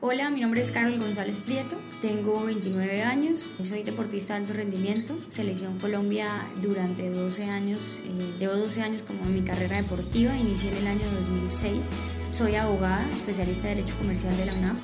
Hola, mi nombre es Carol González Prieto, tengo 29 años, soy deportista de alto rendimiento, Selección Colombia durante 12 años, llevo 12 años como en mi carrera deportiva, inicié en el año 2006, soy abogada, especialista de Derecho Comercial de la UNAM.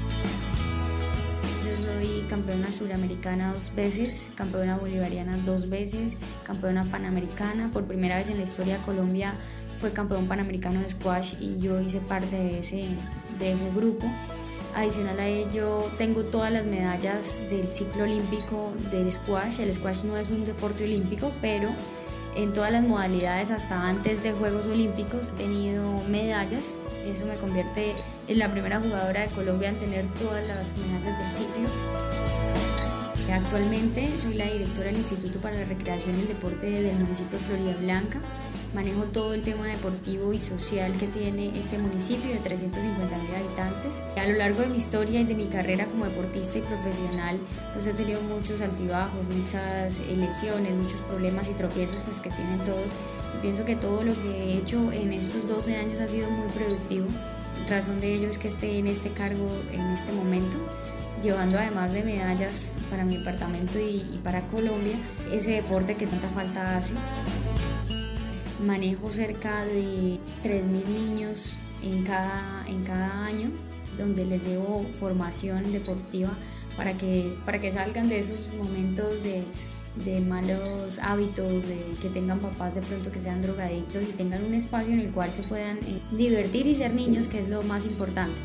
Yo soy campeona suramericana 2 veces, campeona bolivariana 2 veces, campeona panamericana, por primera vez en la historia de Colombia fue campeón panamericano de squash y yo hice parte de ese grupo. Adicional a ello, tengo todas las medallas del ciclo olímpico del squash. El squash no es un deporte olímpico, pero en todas las modalidades hasta antes de Juegos Olímpicos he tenido medallas. Eso me convierte en la primera jugadora de Colombia en tener todas las medallas del ciclo. Actualmente soy la directora del Instituto para la Recreación y el Deporte del municipio de Floridablanca. Manejo todo el tema deportivo y social que tiene este municipio de 350.000 habitantes. A lo largo de mi historia y de mi carrera como deportista y profesional, pues he tenido muchos altibajos, muchas lesiones, muchos problemas y tropiezos pues, que tienen todos. Y pienso que todo lo que he hecho en estos 12 años ha sido muy productivo. Razón de ello es que esté en este cargo en este momento, llevando además de medallas para mi departamento y para Colombia, ese deporte que tanta falta hace. Manejo cerca de 3.000 niños en cada año, donde les llevo formación deportiva para que salgan de esos momentos de malos hábitos, de que tengan papás de pronto que sean drogadictos y tengan un espacio en el cual se puedan divertir y ser niños, que es lo más importante.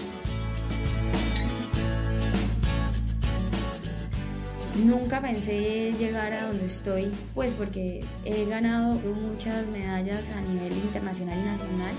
Nunca pensé llegar a donde estoy, pues porque he ganado muchas medallas a nivel internacional y nacional.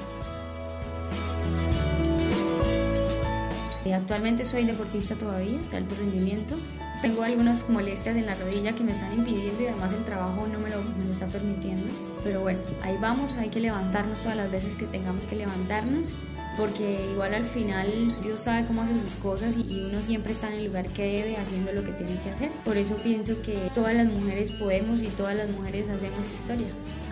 Actualmente soy deportista todavía, de alto rendimiento. Tengo algunas molestias en la rodilla que me están impidiendo y además el trabajo no me lo está permitiendo. Pero bueno, ahí vamos, hay que levantarnos todas las veces que tengamos que levantarnos, porque igual al final Dios sabe cómo hace sus cosas y uno siempre está en el lugar que debe, haciendo lo que tiene que hacer. Por eso pienso que todas las mujeres podemos y todas las mujeres hacemos historia.